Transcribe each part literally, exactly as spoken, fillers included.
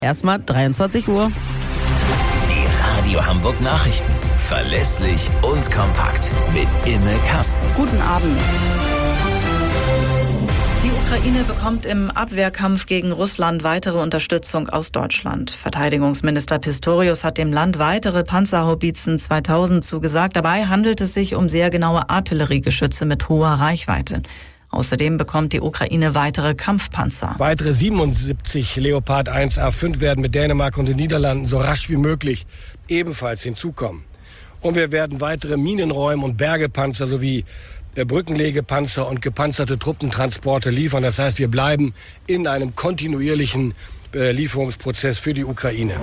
Erstmal dreiundzwanzig Uhr. Die Radio Hamburg Nachrichten. Verlässlich und kompakt. Mit Imme Kasten. Guten Abend. Die Ukraine bekommt im Abwehrkampf gegen Russland weitere Unterstützung aus Deutschland. Verteidigungsminister Pistorius hat dem Land weitere Panzerhaubitzen zweitausend zugesagt. Dabei handelt es sich um sehr genaue Artilleriegeschütze mit hoher Reichweite. Außerdem bekommt die Ukraine weitere Kampfpanzer. Weitere siebenundsiebzig Leopard eins A fünf werden mit Dänemark und den Niederlanden so rasch wie möglich ebenfalls hinzukommen. Und wir werden weitere Minenräum- und Bergepanzer sowie Brückenlegepanzer und gepanzerte Truppentransporte liefern. Das heißt, wir bleiben in einem kontinuierlichen Lieferungsprozess für die Ukraine.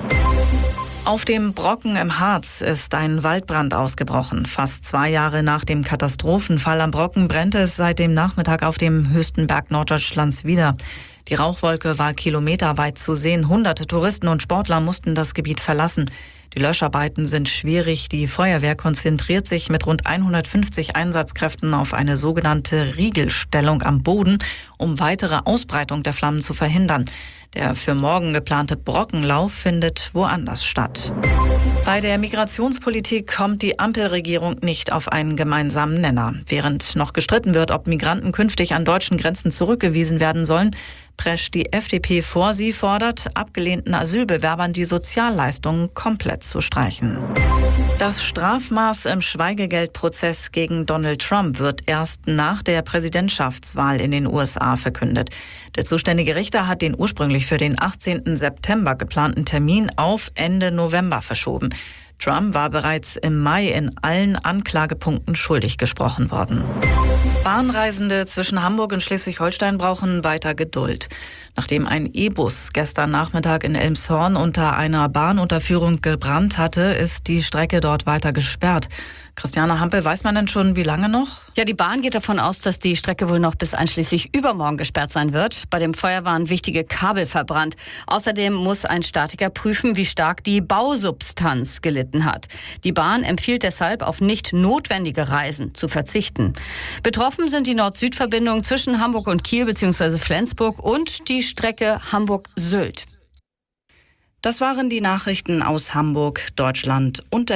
Auf dem Brocken im Harz ist ein Waldbrand ausgebrochen. Fast zwei Jahre nach dem Katastrophenfall am Brocken brennt es seit dem Nachmittag auf dem höchsten Berg Norddeutschlands wieder. Die Rauchwolke war kilometerweit zu sehen. Hunderte Touristen und Sportler mussten das Gebiet verlassen. Die Löscharbeiten sind schwierig. Die Feuerwehr konzentriert sich mit rund hundertfünfzig Einsatzkräften auf eine sogenannte Riegelstellung am Boden, um weitere Ausbreitung der Flammen zu verhindern. Der für morgen geplante Brockenlauf findet woanders statt. Bei der Migrationspolitik kommt die Ampelregierung nicht auf einen gemeinsamen Nenner. Während noch gestritten wird, ob Migranten künftig an deutschen Grenzen zurückgewiesen werden sollen, prescht die F D P vor. Sie fordert, abgelehnten Asylbewerbern die Sozialleistungen komplett zu streichen. Das Strafmaß im Schweigegeldprozess gegen Donald Trump wird erst nach der Präsidentschaftswahl in den U S A verkündet. Der zuständige Richter hat den ursprünglich für den achtzehnten September geplanten Termin auf Ende November verschoben. Trump war bereits im Mai in allen Anklagepunkten schuldig gesprochen worden. Bahnreisende zwischen Hamburg und Schleswig-Holstein brauchen weiter Geduld. Nachdem ein E-Bus gestern Nachmittag in Elmshorn unter einer Bahnunterführung gebrannt hatte, ist die Strecke dort weiter gesperrt. Christiane Hampe, weiß man denn schon, wie lange noch? Ja, die Bahn geht davon aus, dass die Strecke wohl noch bis einschließlich übermorgen gesperrt sein wird. Bei dem Feuer waren wichtige Kabel verbrannt. Außerdem muss ein Statiker prüfen, wie stark die Bausubstanz gelitten hat. Die Bahn empfiehlt deshalb, auf nicht notwendige Reisen zu verzichten. Betroffen sind die Nord-Süd-Verbindung zwischen Hamburg und Kiel bzw. Flensburg und die Strecke Hamburg-Sylt. Das waren die Nachrichten aus Hamburg, Deutschland und der